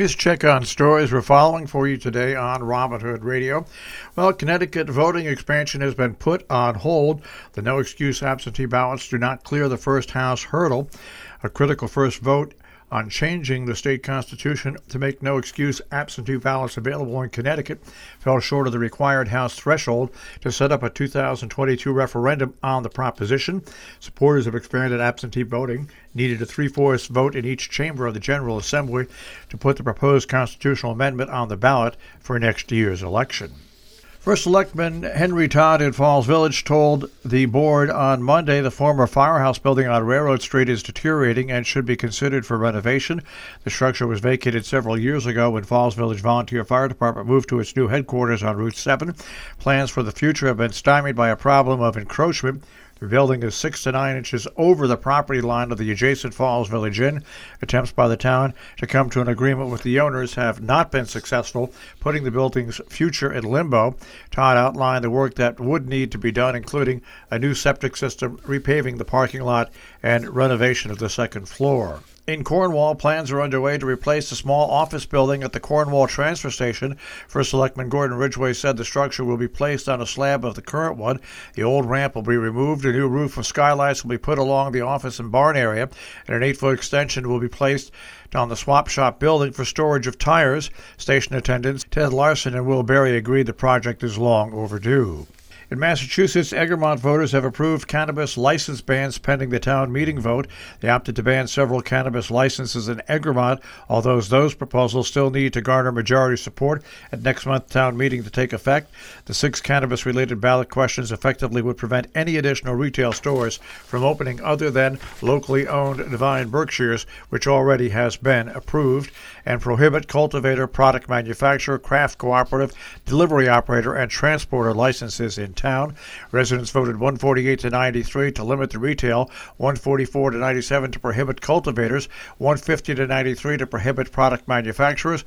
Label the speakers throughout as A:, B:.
A: Here's a check on stories we're following for you today on Robin Hood Radio. Well, Connecticut voting expansion has been put on hold. The no-excuse absentee ballots do not clear the first House hurdle. A critical first vote on changing the state constitution to make no-excuse absentee ballots available in Connecticut fell short of the required House threshold to set up a 2022 referendum on the proposition. Supporters of expanded absentee voting needed a 3/4 vote in each chamber of the General Assembly to put the proposed constitutional amendment on the ballot for next year's election. First Selectman Henry Todd in Falls Village told the board on Monday the former firehouse building on Railroad Street is deteriorating and should be considered for renovation. The structure was vacated several years ago when Falls Village Volunteer Fire Department moved to its new headquarters on Route 7. Plans for the future have been stymied by a problem of encroachment. The building is 6 to 9 inches over the property line of the adjacent Falls Village Inn. Attempts by the town to come to an agreement with the owners have not been successful, putting the building's future in limbo. Todd outlined the work that would need to be done, including a new septic system, repaving the parking lot, and renovation of the second floor. In Cornwall, plans are underway to replace a small office building at the Cornwall transfer station. First Selectman Gordon Ridgway said the structure will be placed on a slab of the current one. The old ramp will be removed, a new roof with skylights will be put along the office and barn area, and an 8-foot extension will be placed on the swap shop building for storage of tires. Station attendants Ted Larson and Will Berry agreed the project is long overdue. In Massachusetts, Egremont voters have approved cannabis license bans pending the town meeting vote. They opted to ban several cannabis licenses in Egremont, although those proposals still need to garner majority support at next month's town meeting to take effect. The 6 cannabis-related ballot questions effectively would prevent any additional retail stores from opening other than locally owned Divine Berkshires, which already has been approved, and prohibit cultivator, product manufacturer, craft cooperative, delivery operator, and transporter licenses in town. Residents voted 148 to 93 to limit the retail, 144 to 97 to prohibit cultivators, 150 to 93 to prohibit product manufacturers,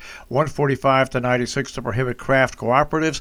A: 145 to 96 to prohibit craft cooperatives,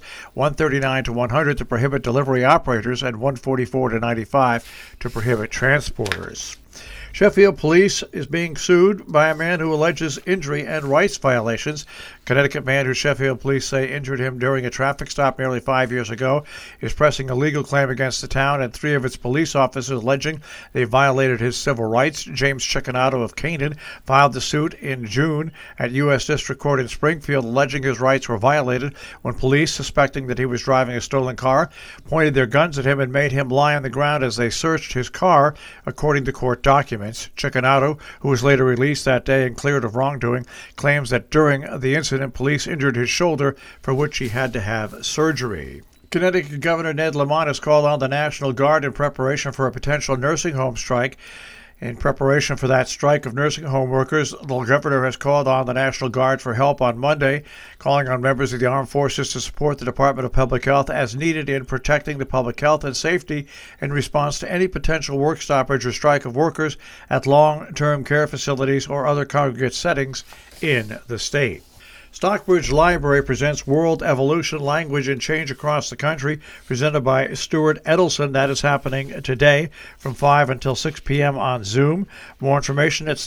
A: 139 to 100 to prohibit delivery operators, and 144 to 95 to prohibit transporters. Sheffield Police is being sued by a man who alleges injury and rights violations. A Connecticut man who Sheffield Police say injured him during a traffic stop nearly 5 years ago is pressing a legal claim against the town and 3 of its police officers alleging they violated his civil rights. James Chickinato of Canaan filed the suit in June at U.S. District Court in Springfield, alleging his rights were violated when police, suspecting that he was driving a stolen car, pointed their guns at him and made him lie on the ground as they searched his car, according to court documents. Chickinato, who was later released that day and cleared of wrongdoing, claims that during the incident, police injured his shoulder, for which he had to have surgery. Connecticut Governor Ned Lamont has called on the National Guard in preparation for a potential nursing home strike. In preparation for that strike of nursing home workers, the governor has called on the National Guard for help on Monday, calling on members of the armed forces to support the Department of Public Health as needed in protecting the public health and safety in response to any potential work stoppage or strike of workers at long-term care facilities or other congregate settings in the state. Stockbridge Library presents World Evolution, Language and Change Across the Country, presented by Stuart Edelson. That is happening today from 5 until 6 p.m. on Zoom. More information at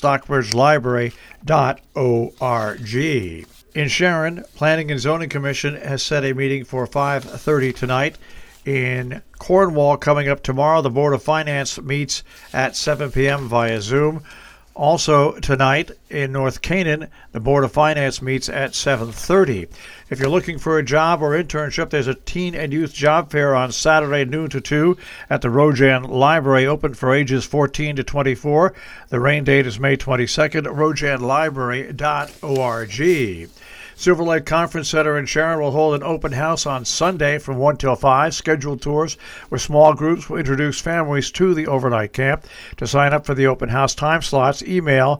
A: stockbridgelibrary.org. In Sharon, Planning and Zoning Commission has set a meeting for 5:30 tonight. In Cornwall, coming up tomorrow, the Board of Finance meets at 7 p.m. via Zoom. Also tonight in North Canaan, the Board of Finance meets at 7:30. If you're looking for a job or internship, there's a teen and youth job fair on Saturday noon to 2 at the Rojan Library, open for ages 14 to 24. The rain date is May 22nd, rojanlibrary.org. Silver Lake Conference Center in Sharon will hold an open house on Sunday from 1 till 5. Scheduled tours where small groups will introduce families to the overnight camp. To sign up for the open house time slots, email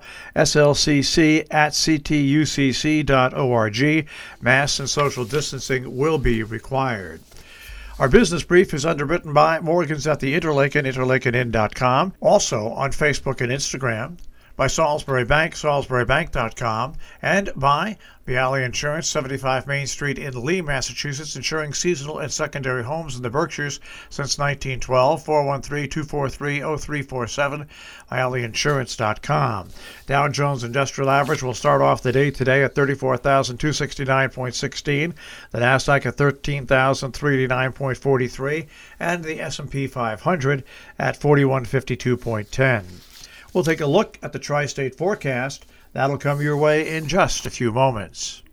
A: slcc@ctucc.org. Masks and social distancing will be required. Our business brief is underwritten by Morgan's at the Interlaken, interlakeninn.com. Also on Facebook and Instagram. by Salisbury Bank, salisburybank.com, and by Bialy Insurance, 75 Main Street in Lee, Massachusetts, insuring seasonal and secondary homes in the Berkshires since 1912, 413-243-0347, bialyinsurance.com. Dow Jones Industrial Average will start off the day today at 34,269.16, the Nasdaq at 13,389.43, and the S&P 500 at 4152.10. We'll take a look at the tri-state forecast. That'll come your way in just a few moments.